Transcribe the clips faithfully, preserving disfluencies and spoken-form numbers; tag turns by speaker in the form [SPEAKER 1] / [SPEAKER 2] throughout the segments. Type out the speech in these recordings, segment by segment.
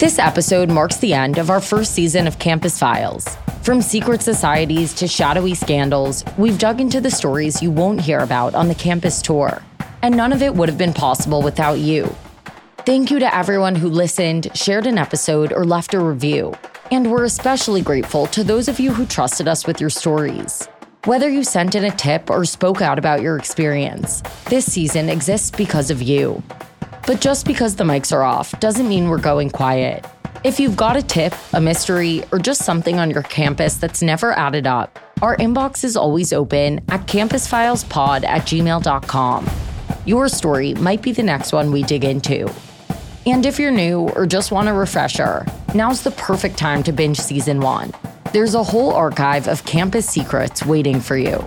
[SPEAKER 1] This episode marks the end of our first season of Campus Files. From secret societies to shadowy scandals, we've dug into the stories you won't hear about on the campus tour. And none of it would have been possible without you. Thank you to everyone who listened, shared an episode, or left a review. And we're especially grateful to those of you who trusted us with your stories. Whether you sent in a tip or spoke out about your experience, this season exists because of you. But just because the mics are off doesn't mean we're going quiet. If you've got a tip, a mystery, or just something on your campus that's never added up, our inbox is always open at campusfilespod at gmail dot com. Your story might be the next one we dig into. And if you're new or just want a refresher, now's the perfect time to binge season one. There's a whole archive of campus secrets waiting for you.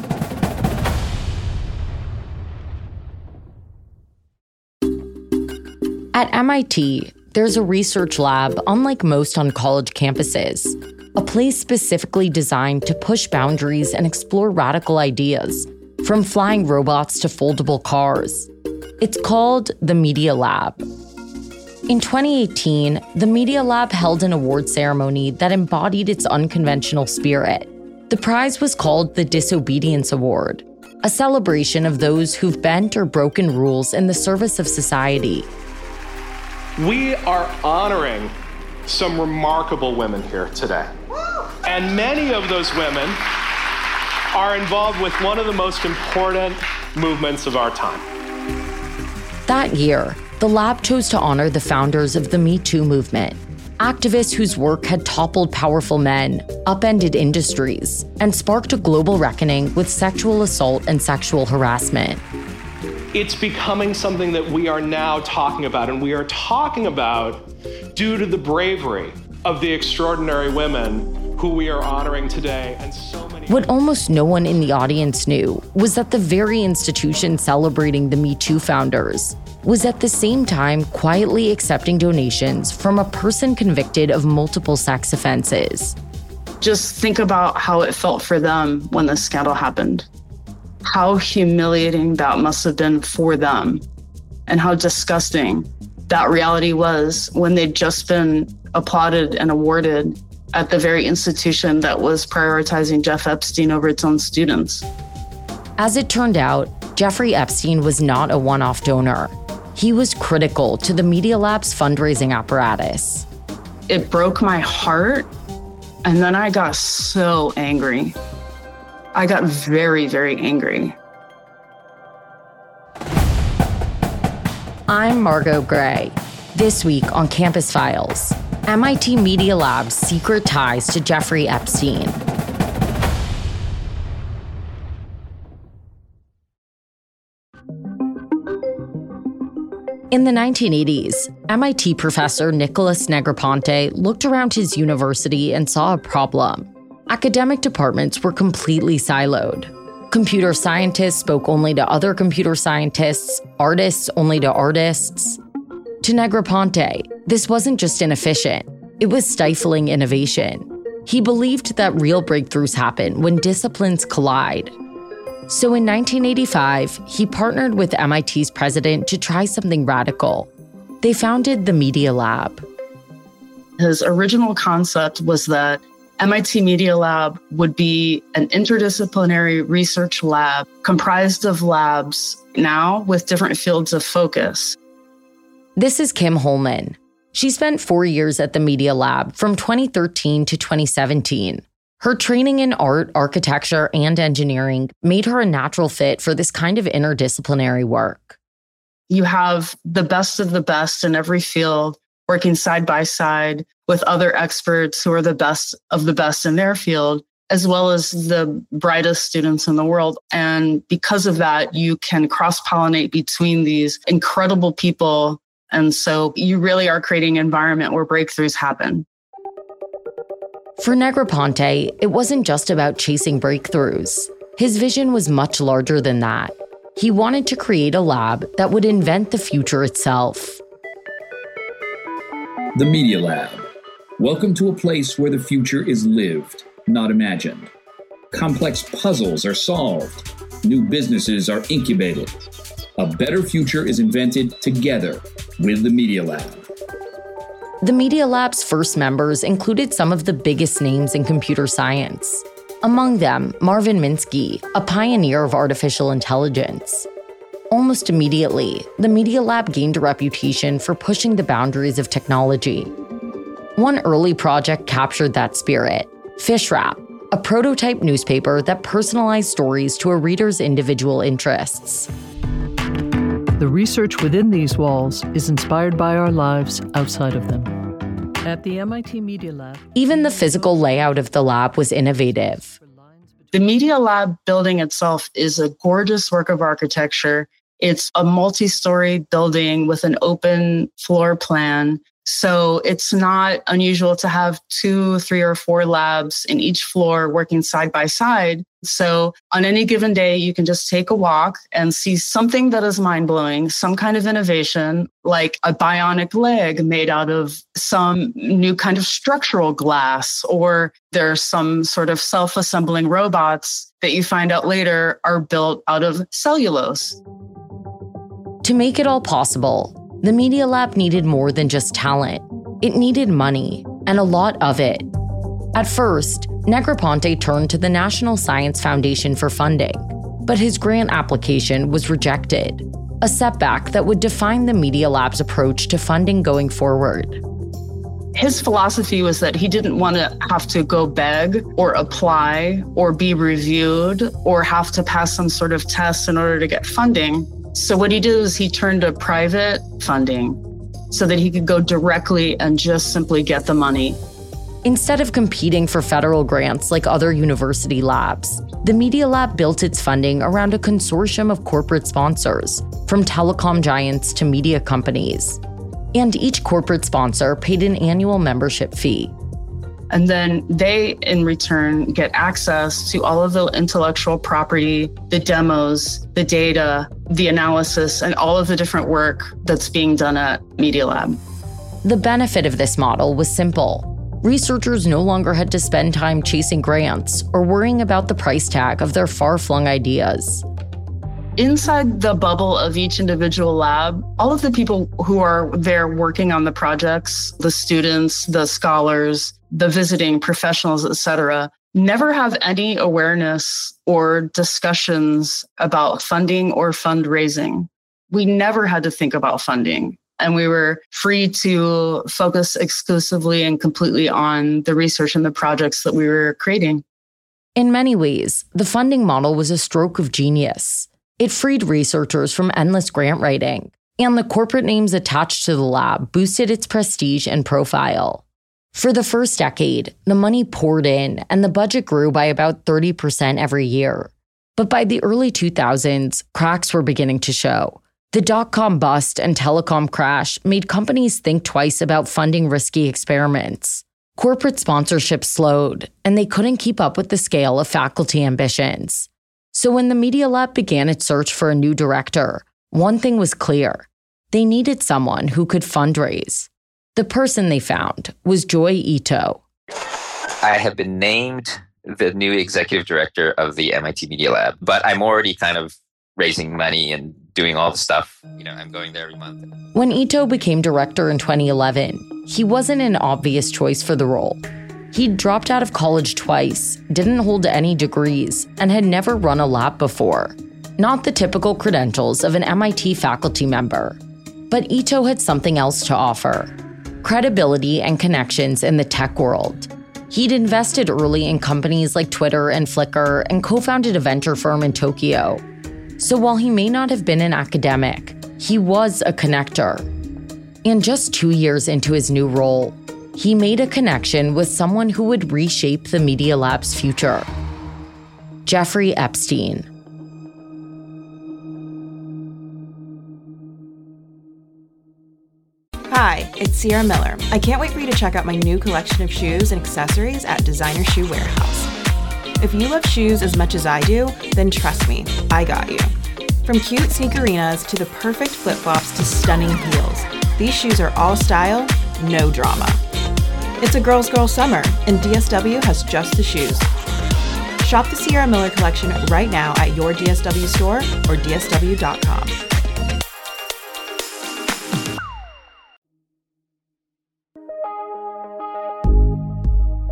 [SPEAKER 1] At M I T, there's a research lab unlike most on college campuses, a place specifically designed to push boundaries and explore radical ideas, from flying robots to foldable cars. It's called the Media Lab. In twenty eighteen, the Media Lab held an award ceremony that embodied its unconventional spirit. The prize was called the Disobedience Award, a celebration of those who've bent or broken rules in the service of society.
[SPEAKER 2] We are honoring some remarkable women here today. And many of those women are involved with one of the most important movements of our time.
[SPEAKER 1] That year, the lab chose to honor the founders of the Me Too movement, activists whose work had toppled powerful men, upended industries, and sparked a global reckoning with sexual assault and sexual harassment.
[SPEAKER 2] It's becoming something that we are now talking about, and we are talking about due to the bravery of the extraordinary women who we are honoring today. And so many.
[SPEAKER 1] What almost no one in the audience knew was that the very institution celebrating the Me Too founders was at the same time quietly accepting donations from a person convicted of multiple sex offenses.
[SPEAKER 3] Just think about how it felt for them when the scandal happened. How humiliating that must have been for them, and how disgusting that reality was when they'd just been applauded and awarded at the very institution that was prioritizing Jeff Epstein over its own students.
[SPEAKER 1] As it turned out, Jeffrey Epstein was not a one-off donor. He was critical to the Media Lab's fundraising apparatus.
[SPEAKER 3] It broke my heart, and then I got so angry. I got very, very angry.
[SPEAKER 1] I'm Margot Gray. This week on Campus Files, M I T Media Lab's secret ties to Jeffrey Epstein. In the nineteen eighties, M I T professor Nicholas Negroponte looked around his university and saw a problem. Academic departments were completely siloed. Computer scientists spoke only to other computer scientists, artists only to artists. To Negroponte, this wasn't just inefficient, it was stifling innovation. He believed that real breakthroughs happen when disciplines collide. So in nineteen eighty-five, he partnered with M I T's president to try something radical. They founded the Media Lab.
[SPEAKER 3] His original concept was that M I T Media Lab would be an interdisciplinary research lab comprised of labs now with different fields of focus.
[SPEAKER 1] This is Kim Holman. She spent four years at the Media Lab from twenty thirteen to twenty seventeen. Her training in art, architecture, and engineering made her a natural fit for this kind of interdisciplinary work.
[SPEAKER 3] You have the best of the best in every field working side by side with other experts who are the best of the best in their field, as well as the brightest students in the world. And because of that, you can cross-pollinate between these incredible people. And so you really are creating an environment where breakthroughs happen.
[SPEAKER 1] For Negroponte, it wasn't just about chasing breakthroughs. His vision was much larger than that. He wanted to create a lab that would invent the future itself.
[SPEAKER 4] The Media Lab. Welcome to a place where the future is lived, not imagined. Complex puzzles are solved. New businesses are incubated. A better future is invented together with the Media Lab.
[SPEAKER 1] The Media Lab's first members included some of the biggest names in computer science. Among them, Marvin Minsky, a pioneer of artificial intelligence. Almost immediately, the Media Lab gained a reputation for pushing the boundaries of technology. One early project captured that spirit, FishWrap, a prototype newspaper that personalized stories to a reader's individual interests.
[SPEAKER 5] The research within these walls is inspired by our lives outside of them. At the M I T Media Lab,
[SPEAKER 1] even the physical layout of the lab was innovative.
[SPEAKER 3] The Media Lab building itself is a gorgeous work of architecture. It's a multi-story building with an open floor plan. So it's not unusual to have two, three, or four labs in each floor working side by side. So on any given day, you can just take a walk and see something that is mind-blowing, some kind of innovation, like a bionic leg made out of some new kind of structural glass, or there's some sort of self-assembling robots that you find out later are built out of cellulose.
[SPEAKER 1] To make it all possible, the Media Lab needed more than just talent. It needed money, and a lot of it. At first, Negroponte turned to the National Science Foundation for funding, but his grant application was rejected, a setback that would define the Media Lab's approach to funding going forward.
[SPEAKER 3] His philosophy was that he didn't want to have to go beg or apply or be reviewed or have to pass some sort of test in order to get funding. So what he did is he turned to private funding so that he could go directly and just simply get the money.
[SPEAKER 1] Instead of competing for federal grants like other university labs, the Media Lab built its funding around a consortium of corporate sponsors, from telecom giants to media companies. And each corporate sponsor paid an annual membership fee.
[SPEAKER 3] And then they, in return, get access to all of the intellectual property, the demos, the data, the analysis, and all of the different work that's being done at Media Lab.
[SPEAKER 1] The benefit of this model was simple. Researchers no longer had to spend time chasing grants or worrying about the price tag of their far-flung ideas.
[SPEAKER 3] Inside the bubble of each individual lab, all of the people who are there working on the projects, the students, the scholars, the visiting professionals, et cetera, never have any awareness or discussions about funding or fundraising. We never had to think about funding, and we were free to focus exclusively and completely on the research and the projects that we were creating.
[SPEAKER 1] In many ways, the funding model was a stroke of genius. It freed researchers from endless grant writing, and the corporate names attached to the lab boosted its prestige and profile. For the first decade, the money poured in and the budget grew by about thirty percent every year. But by the early two thousands, cracks were beginning to show. The dot-com bust and telecom crash made companies think twice about funding risky experiments. Corporate sponsorship slowed, and they couldn't keep up with the scale of faculty ambitions. So when the Media Lab began its search for a new director, one thing was clear. They needed someone who could fundraise. The person they found was Joi Ito.
[SPEAKER 6] I have been named the new executive director of the M I T Media Lab, but I'm already kind of raising money and doing all the stuff. You know, I'm going there every month.
[SPEAKER 1] When Ito became director in twenty eleven, he wasn't an obvious choice for the role. He'd dropped out of college twice, didn't hold any degrees, and had never run a lab before. Not the typical credentials of an M I T faculty member. But Ito had something else to offer. Credibility and connections in the tech world. He'd invested early in companies like Twitter and Flickr and co-founded a venture firm in Tokyo. So while he may not have been an academic, he was a connector. And just two years into his new role, he made a connection with someone who would reshape the Media Lab's future. Jeffrey Epstein.
[SPEAKER 7] Hi, it's Sierra Miller. I can't wait for you to check out my new collection of shoes and accessories at Designer Shoe Warehouse. If you love shoes as much as I do, then trust me, I got you. From cute sneakerinas to the perfect flip-flops to stunning heels, these shoes are all style, no drama. It's a girl's girl summer, and D S W has just the shoes. Shop the Sierra Miller collection right now at your D S W store or D S W dot com.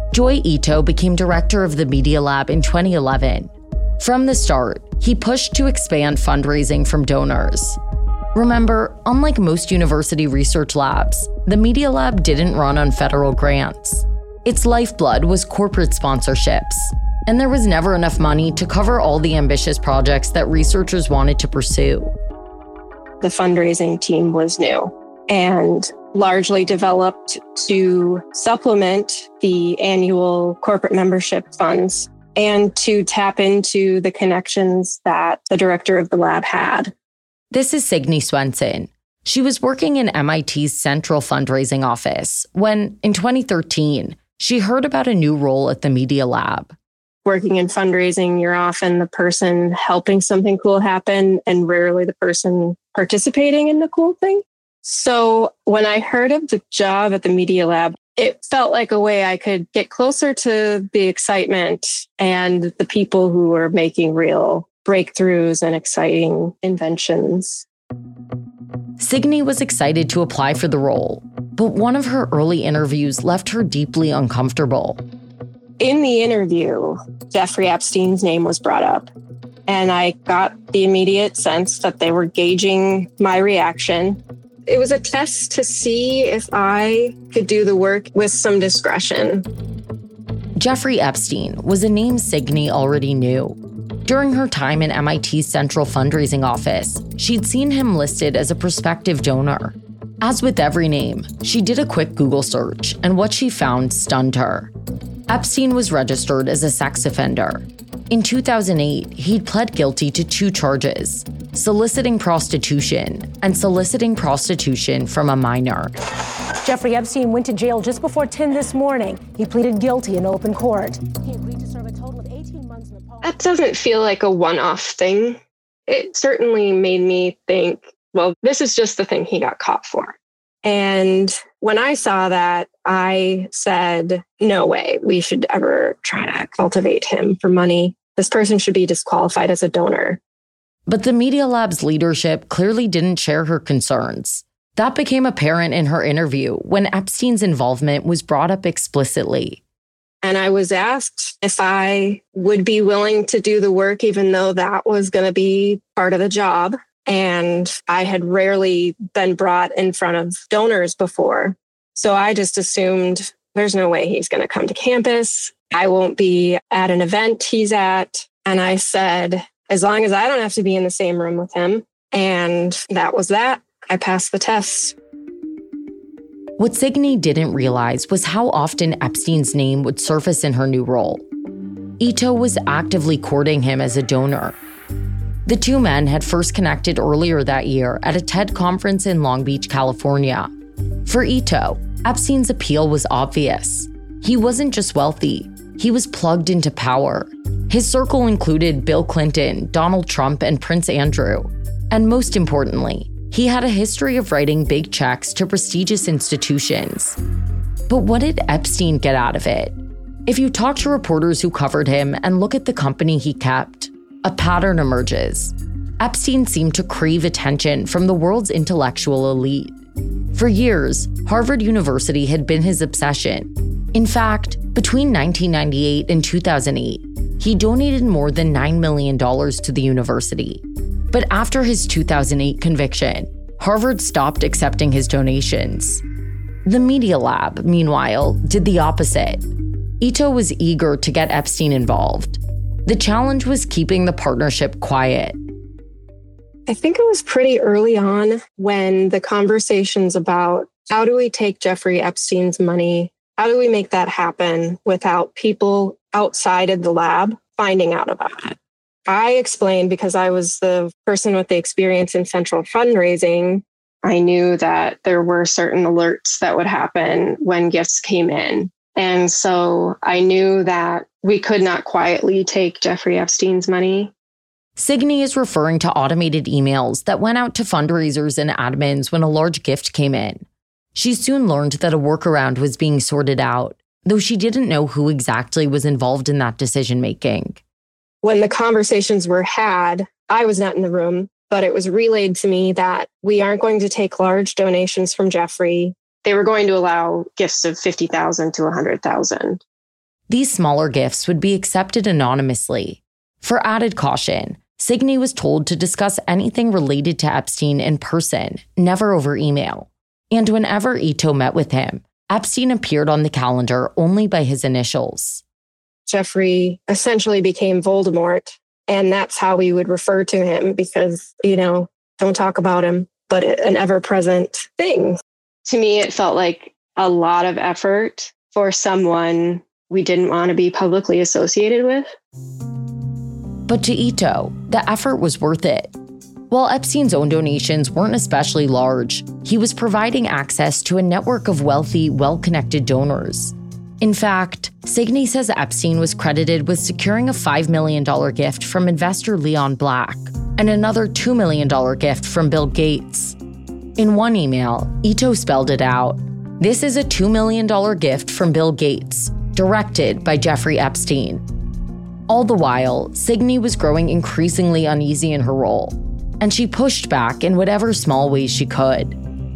[SPEAKER 1] Joi Ito became director of the Media Lab in twenty eleven. From the start, he pushed to expand fundraising from donors. Remember, unlike most university research labs, the Media Lab didn't run on federal grants. Its lifeblood was corporate sponsorships, and there was never enough money to cover all the ambitious projects that researchers wanted to pursue.
[SPEAKER 8] The fundraising team was new and largely developed to supplement the annual corporate membership funds and to tap into the connections that the director of the lab had.
[SPEAKER 1] This is Signe Swenson. She was working in M I T's central fundraising office when, in twenty thirteen, she heard about a new role at the Media Lab.
[SPEAKER 8] Working in fundraising, you're often the person helping something cool happen and rarely the person participating in the cool thing. So when I heard of the job at the Media Lab, it felt like a way I could get closer to the excitement and the people who were making real breakthroughs and exciting inventions.
[SPEAKER 1] Signe was excited to apply for the role, but one of her early interviews left her deeply uncomfortable.
[SPEAKER 8] In the interview, Jeffrey Epstein's name was brought up, and I got the immediate sense that they were gauging my reaction. It was a test to see if I could do the work with some discretion.
[SPEAKER 1] Jeffrey Epstein was a name Signe already knew. During her time in M I T's central fundraising office, she'd seen him listed as a prospective donor. As with every name, she did a quick Google search, and what she found stunned her. Epstein was registered as a sex offender. In two thousand eight, he'd pled guilty to two charges: soliciting prostitution and soliciting prostitution from a minor.
[SPEAKER 9] Jeffrey Epstein went to jail just before ten this morning. He pleaded guilty in open court. He agreed to serve a total of eighteen months in the Poland.
[SPEAKER 8] That doesn't feel like a one-off thing. It certainly made me think, well, this is just the thing he got caught for. And when I saw that, I said, no way, we should ever try to cultivate him for money. This person should be disqualified as a donor.
[SPEAKER 1] But the Media Lab's leadership clearly didn't share her concerns. That became apparent in her interview when Epstein's involvement was brought up explicitly.
[SPEAKER 8] And I was asked if I would be willing to do the work, even though that was going to be part of the job. And I had rarely been brought in front of donors before. So I just assumed there's no way he's going to come to campus. I won't be at an event he's at. And I said, as long as I don't have to be in the same room with him. And that was that. I passed the test.
[SPEAKER 1] What Signe didn't realize was how often Epstein's name would surface in her new role. Ito was actively courting him as a donor. The two men had first connected earlier that year at a TED conference in Long Beach, California. For Ito, Epstein's appeal was obvious. He wasn't just wealthy, he was plugged into power. His circle included Bill Clinton, Donald Trump, and Prince Andrew. And most importantly, he had a history of writing big checks to prestigious institutions. But what did Epstein get out of it? If you talk to reporters who covered him and look at the company he kept, a pattern emerges. Epstein seemed to crave attention from the world's intellectual elite. For years, Harvard University had been his obsession. In fact, between nineteen ninety-eight and two thousand eight, he donated more than nine million dollars to the university. But after his two thousand eight conviction, Harvard stopped accepting his donations. The Media Lab, meanwhile, did the opposite. Ito was eager to get Epstein involved. The challenge was keeping the partnership quiet.
[SPEAKER 8] I think it was pretty early on when the conversations about how do we take Jeffrey Epstein's money, how do we make that happen without people outside of the lab finding out about it. I explained, because I was the person with the experience in central fundraising, I knew that there were certain alerts that would happen when gifts came in. And so I knew that we could not quietly take Jeffrey Epstein's money.
[SPEAKER 1] Signe is referring to automated emails that went out to fundraisers and admins when a large gift came in. She soon learned that a workaround was being sorted out, though she didn't know who exactly was involved in that decision-making.
[SPEAKER 8] When the conversations were had, I was not in the room, but it was relayed to me that we aren't going to take large donations from Jeffrey. They were going to allow gifts of fifty thousand to one hundred thousand.
[SPEAKER 1] These smaller gifts would be accepted anonymously. For added caution, Signe was told to discuss anything related to Epstein in person, never over email. And whenever Ito met with him, Epstein appeared on the calendar only by his initials.
[SPEAKER 8] Jeffrey essentially became Voldemort, and that's how we would refer to him because, you know, don't talk about him, but an ever-present thing.
[SPEAKER 10] To me, it felt like a lot of effort for someone we didn't want to be publicly associated with.
[SPEAKER 1] But to Ito, the effort was worth it. While Epstein's own donations weren't especially large, he was providing access to a network of wealthy, well-connected donors. In fact, Signe says Epstein was credited with securing a five million dollars gift from investor Leon Black and another two million dollars gift from Bill Gates. In one email, Ito spelled it out. This is a two million dollars gift from Bill Gates, directed by Jeffrey Epstein. All the while, Signe was growing increasingly uneasy in her role, and she pushed back in whatever small ways she could.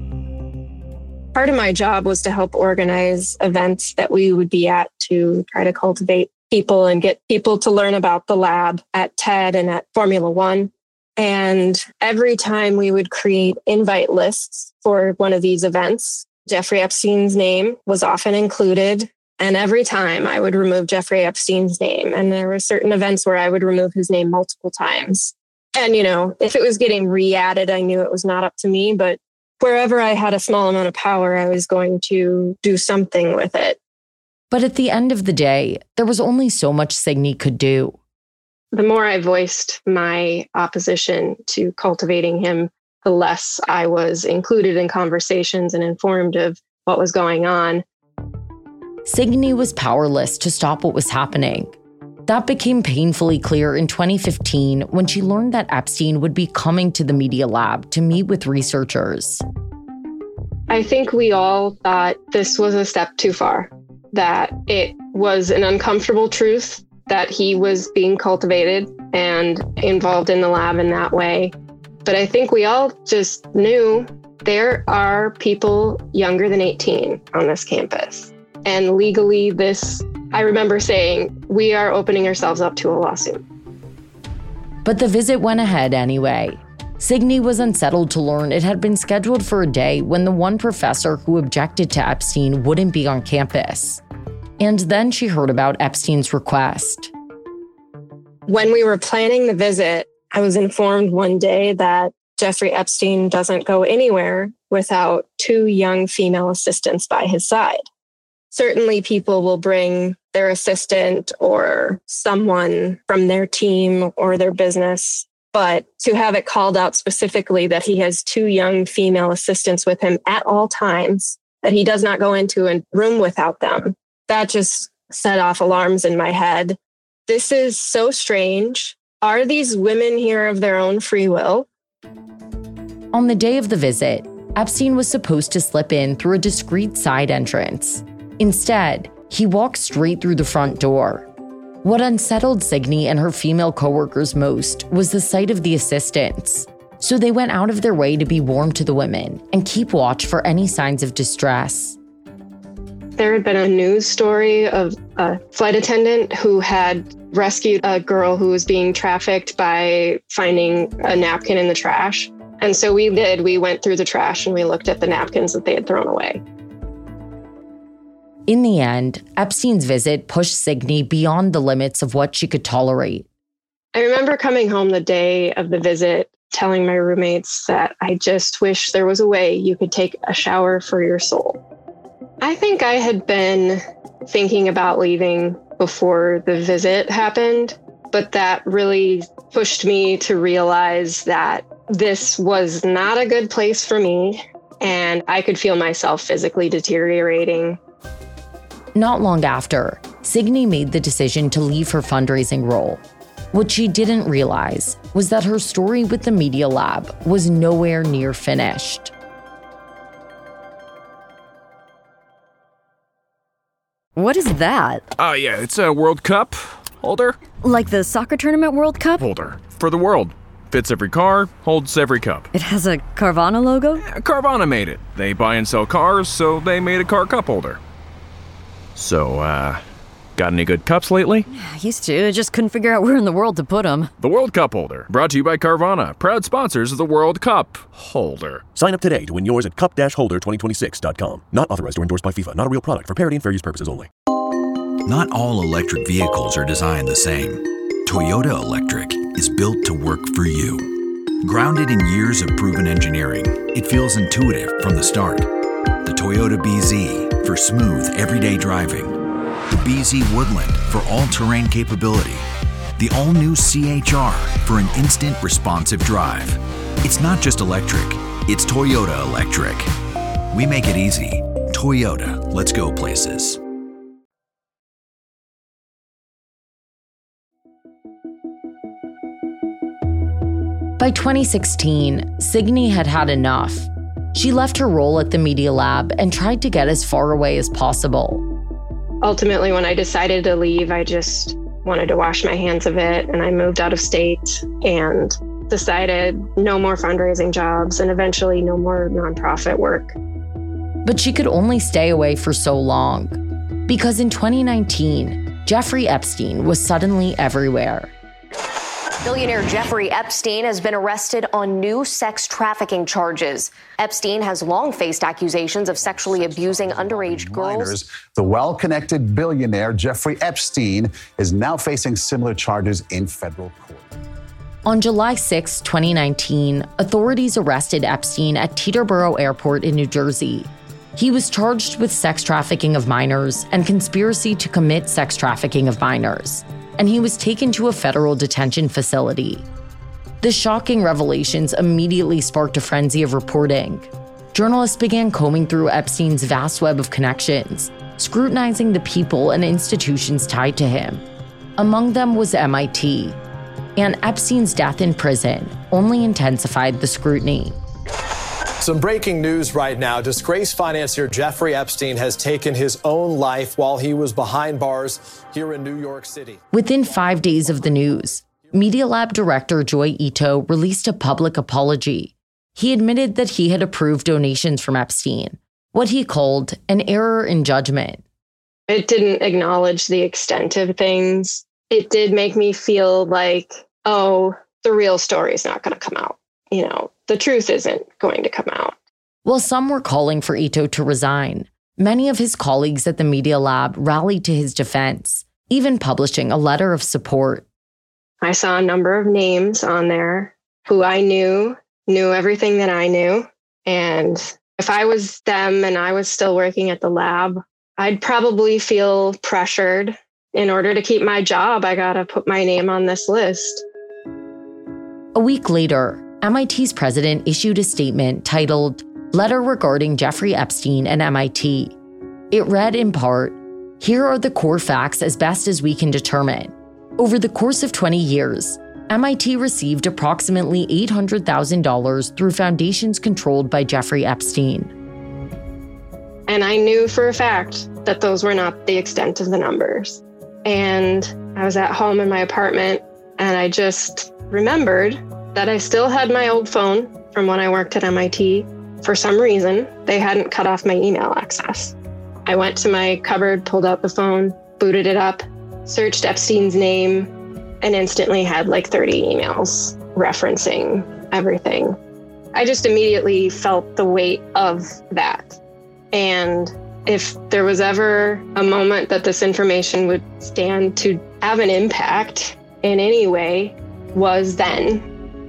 [SPEAKER 8] Part of my job was to help organize events that we would be at to try to cultivate people and get people to learn about the lab at TED and at Formula One. And every time we would create invite lists for one of these events, Jeffrey Epstein's name was often included. And every time I would remove Jeffrey Epstein's name. And there were certain events where I would remove his name multiple times. And, you know, if it was getting re-added, I knew it was not up to me. But wherever I had a small amount of power, I was going to do something with it.
[SPEAKER 1] But at the end of the day, there was only so much Signe could do.
[SPEAKER 10] The more I voiced my opposition to cultivating him, the less I was included in conversations and informed of what was going on.
[SPEAKER 1] Signe was powerless to stop what was happening. That became painfully clear in twenty fifteen when she learned that Epstein would be coming to the Media Lab to meet with researchers.
[SPEAKER 10] I think we all thought this was a step too far, that it was an uncomfortable truth that he was being cultivated and involved in the lab in that way. But I think we all just knew there are people younger than eighteen on this campus. And legally, this, I remember saying, we are opening ourselves up to a lawsuit.
[SPEAKER 1] But the visit went ahead anyway. Signe was unsettled to learn it had been scheduled for a day when the one professor who objected to Epstein wouldn't be on campus. And then she heard about Epstein's request.
[SPEAKER 8] When we were planning the visit, I was informed one day that Jeffrey Epstein doesn't go anywhere without two young female assistants by his side. Certainly people will bring their assistant or someone from their team or their business, but to have it called out specifically that he has two young female assistants with him at all times, that he does not go into a room without them, that just set off alarms in my head. This is so strange. Are these women here of their own free will?
[SPEAKER 1] On the day of the visit, Epstein was supposed to slip in through a discreet side entrance. Instead, he walked straight through the front door. What unsettled Signe and her female coworkers most was the sight of the assistants. So they went out of their way to be warm to the women and keep watch for any signs of distress.
[SPEAKER 10] There had been a news story of a flight attendant who had rescued a girl who was being trafficked by finding a napkin in the trash. And so we did, we went through the trash and we looked at the napkins that they had thrown away.
[SPEAKER 1] In the end, Epstein's visit pushed Signe beyond the limits of what she could tolerate.
[SPEAKER 10] I remember coming home the day of the visit, telling my roommates that I just wish there was a way you could take a shower for your soul. I think I had been thinking about leaving before the visit happened, but that really pushed me to realize that this was not a good place for me, and I could feel myself physically deteriorating.
[SPEAKER 1] Not long after, Signe made the decision to leave her fundraising role. What she didn't realize was that her story with the Media Lab was nowhere near finished.
[SPEAKER 11] What is that?
[SPEAKER 12] Oh, uh, yeah, it's a World Cup holder.
[SPEAKER 11] Like the soccer tournament World Cup?
[SPEAKER 12] Holder. For the world. Fits every car, holds every cup.
[SPEAKER 11] It has a Carvana logo?
[SPEAKER 12] Yeah, Carvana made it. They buy and sell cars, so they made a car cup holder. So, uh, Got any good cups lately?
[SPEAKER 11] I used to, just couldn't figure out where in the world to put them.
[SPEAKER 12] The World Cup Holder, brought to you by Carvana, proud sponsors of the World Cup Holder.
[SPEAKER 13] Sign up today to win yours at cup dash holder twenty twenty-six dot com. Not authorized or endorsed by FIFA. Not a real product. For parity and fair use purposes only.
[SPEAKER 14] Not all electric vehicles are designed the same. Toyota Electric is built to work for you. Grounded in years of proven engineering, it feels intuitive from the start. The Toyota B Z for smooth, everyday driving. The B Z Woodland for all-terrain capability. The all-new C H R for an instant responsive drive. It's not just electric, it's Toyota Electric. We make it easy. Toyota, let's go places.
[SPEAKER 1] By twenty sixteen, Signe had had enough. She left her role at the Media Lab and tried to get as far away as possible.
[SPEAKER 10] Ultimately, when I decided to leave, I just wanted to wash my hands of it, and I moved out of state and decided no more fundraising jobs and eventually no more nonprofit work.
[SPEAKER 1] But she could only stay away for so long, because in twenty nineteen, Jeffrey Epstein was suddenly everywhere.
[SPEAKER 15] Billionaire Jeffrey Epstein has been arrested on new sex trafficking charges. Epstein has long faced accusations of sexually abusing underage girls.
[SPEAKER 16] Minors. The well-connected billionaire Jeffrey Epstein is now facing similar charges in federal court.
[SPEAKER 1] On July sixth, twenty nineteen, authorities arrested Epstein at Teterboro Airport in New Jersey. He was charged with sex trafficking of minors and conspiracy to commit sex trafficking of minors, and he was taken to a federal detention facility. The shocking revelations immediately sparked a frenzy of reporting. Journalists began combing through Epstein's vast web of connections, scrutinizing the people and institutions tied to him. Among them was M I T, and Epstein's death in prison only intensified the scrutiny.
[SPEAKER 17] Some breaking news right now. Disgraced financier Jeffrey Epstein has taken his own life while he was behind bars here in New York City.
[SPEAKER 1] Within five days of the news, Media Lab director Joi Ito released a public apology. He admitted that he had approved donations from Epstein, what he called an error in judgment.
[SPEAKER 10] It didn't acknowledge the extent of things. It did make me feel like, oh, the real story is not going to come out. You know, the truth isn't going to come out.
[SPEAKER 1] While some were calling for Ito to resign, many of his colleagues at the Media Lab rallied to his defense, even publishing a letter of support.
[SPEAKER 10] I saw a number of names on there who I knew, knew everything that I knew. And if I was them and I was still working at the lab, I'd probably feel pressured. In order to keep my job, I got to put my name on this list.
[SPEAKER 1] A week later, M I T's president issued a statement titled Letter Regarding Jeffrey Epstein and M I T. It read in part, "Here are the core facts as best as we can determine. Over the course of twenty years, M I T received approximately eight hundred thousand dollars through foundations controlled by Jeffrey Epstein."
[SPEAKER 10] And I knew for a fact that those were not the extent of the numbers. And I was at home in my apartment, and I just remembered that I still had my old phone from when I worked at M I T. For some reason, they hadn't cut off my email access. I went to my cupboard, pulled out the phone, booted it up, searched Epstein's name, and instantly had like thirty emails referencing everything. I just immediately felt the weight of that. And if there was ever a moment that this information would stand to have an impact in any way, was then.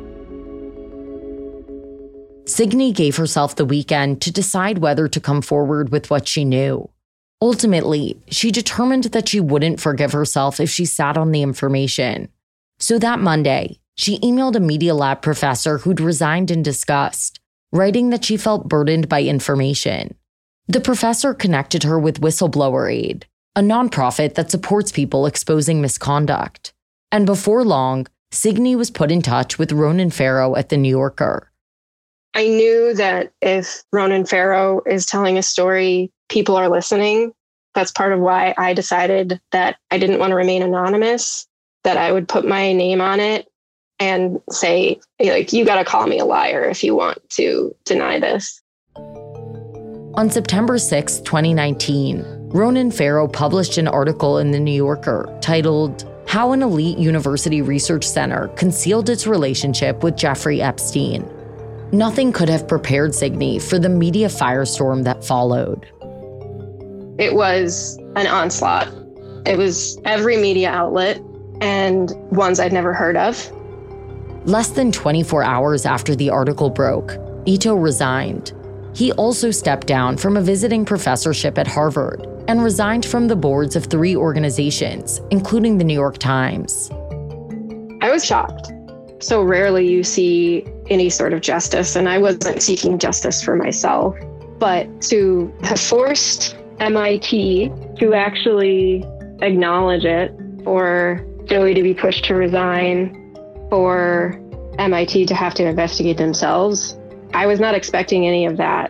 [SPEAKER 1] Signe gave herself the weekend to decide whether to come forward with what she knew. Ultimately, she determined that she wouldn't forgive herself if she sat on the information. So that Monday, she emailed a Media Lab professor who'd resigned in disgust, writing that she felt burdened by information. The professor connected her with Whistleblower Aid, a nonprofit that supports people exposing misconduct. And before long, Signe was put in touch with Ronan Farrow at The New Yorker.
[SPEAKER 10] I knew that if Ronan Farrow is telling a story, people are listening. That's part of why I decided that I didn't want to remain anonymous, that I would put my name on it and say, like, you got to call me a liar if you want to deny this.
[SPEAKER 1] On September sixth, twenty nineteen, Ronan Farrow published an article in The New Yorker titled, "How an Elite University Research Center Concealed Its Relationship with Jeffrey Epstein." Nothing could have prepared Signe for the media firestorm that followed.
[SPEAKER 10] It was an onslaught. It was every media outlet and ones I'd never heard of.
[SPEAKER 1] Less than twenty-four hours after the article broke, Ito resigned. He also stepped down from a visiting professorship at Harvard and resigned from the boards of three organizations, including the New York Times.
[SPEAKER 10] I was shocked. So rarely you see any sort of justice, and I wasn't seeking justice for myself. But to have forced M I T to actually acknowledge it, for Joey to be pushed to resign, for M I T to have to investigate themselves, I was not expecting any of that.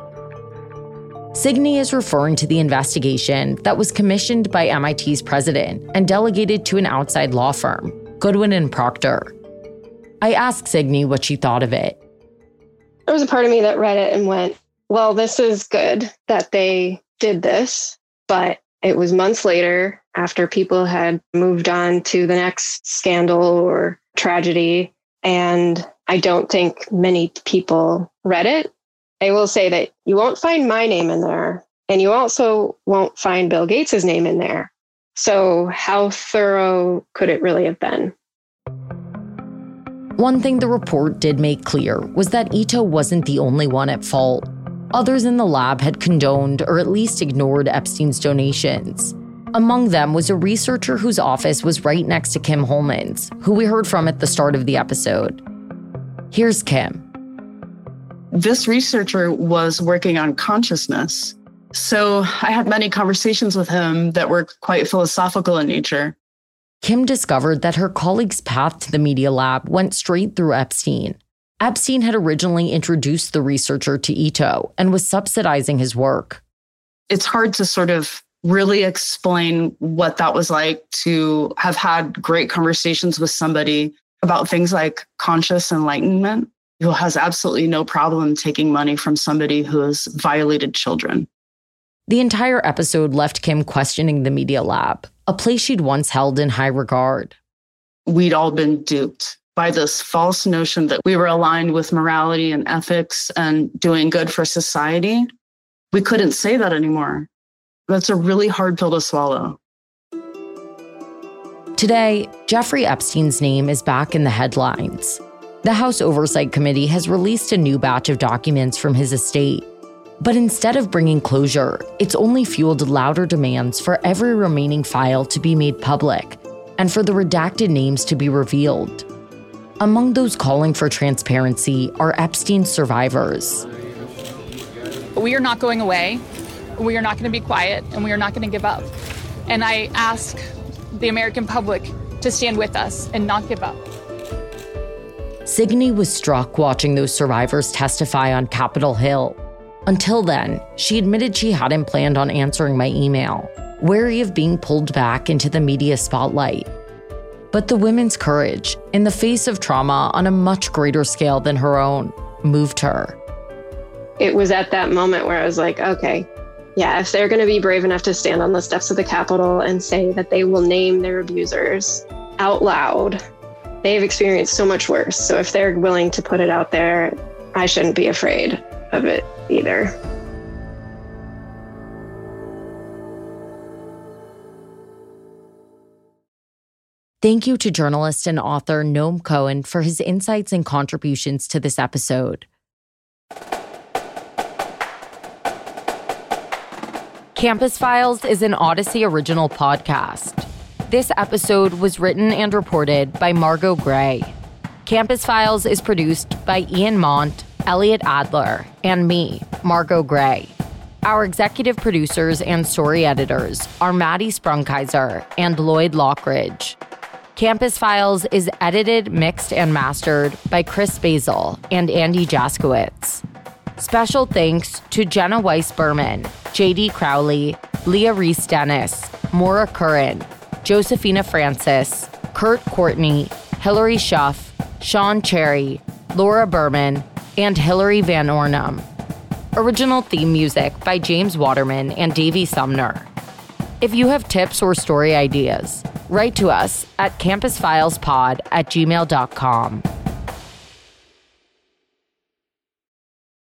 [SPEAKER 1] Signe is referring to the investigation that was commissioned by M I T's president and delegated to an outside law firm, Goodwin and Procter. I asked Signe what she thought of it.
[SPEAKER 10] There was a part of me that read it and went, well, this is good that they did this, but it was months later, after people had moved on to the next scandal or tragedy, and I don't think many people read it. I will say that you won't find my name in there, and you also won't find Bill Gates's name in there. So how thorough could it really have been?
[SPEAKER 1] One thing the report did make clear was that Ito wasn't the only one at fault. Others in the lab had condoned or at least ignored Epstein's donations. Among them was a researcher whose office was right next to Kim Holman's, who we heard from at the start of the episode. Here's Kim.
[SPEAKER 3] This researcher was working on consciousness. So I had many conversations with him that were quite philosophical in nature.
[SPEAKER 1] Kim discovered that her colleague's path to the Media Lab went straight through Epstein. Epstein had originally introduced the researcher to Ito and was subsidizing his work.
[SPEAKER 3] It's hard to sort of really explain what that was like to have had great conversations with somebody about things like conscious enlightenment, who has absolutely no problem taking money from somebody who has violated children.
[SPEAKER 1] The entire episode left Kim questioning the Media Lab, a place she'd once held in high regard.
[SPEAKER 3] We'd all been duped by this false notion that we were aligned with morality and ethics and doing good for society. We couldn't say that anymore. That's a really hard pill to swallow.
[SPEAKER 1] Today, Jeffrey Epstein's name is back in the headlines. The House Oversight Committee has released a new batch of documents from his estate. But instead of bringing closure, it's only fueled louder demands for every remaining file to be made public and for the redacted names to be revealed. Among those calling for transparency are Epstein's survivors.
[SPEAKER 18] We are not going away. We are not going to be quiet, and we are not going to give up. And I ask the American public to stand with us and not give up.
[SPEAKER 1] Signe was struck watching those survivors testify on Capitol Hill. Until then, she admitted she hadn't planned on answering my email, wary of being pulled back into the media spotlight. But the women's courage, in the face of trauma on a much greater scale than her own, moved her.
[SPEAKER 10] It was at that moment where I was like, okay, yeah, if they're going to be brave enough to stand on the steps of the Capitol and say that they will name their abusers out loud, they've experienced so much worse. So if they're willing to put it out there, I shouldn't be afraid of it either.
[SPEAKER 1] Thank you to journalist and author Noam Cohen for his insights and contributions to this episode. Campus Files is an Odyssey original podcast. This episode was written and reported by Margot Gray. Campus Files is produced by Ian Mont, Elliot Adler, and me, Margot Gray. Our executive producers and story editors are Maddie Sprungkaiser and Lloyd Lockridge. Campus Files is edited, mixed, and mastered by Chris Basil and Andy Jaskowitz. Special thanks to Jenna Weiss-Berman, J D Crowley, Leah Reese-Dennis, Maura Curran, Josephina Francis, Kurt Courtney, Hillary Schuff, Sean Cherry, Laura Berman, and Hillary Van Ornum. Original theme music by James Waterman and Davey Sumner. If you have tips or story ideas, write to us at campusfilespod at gmail dot com.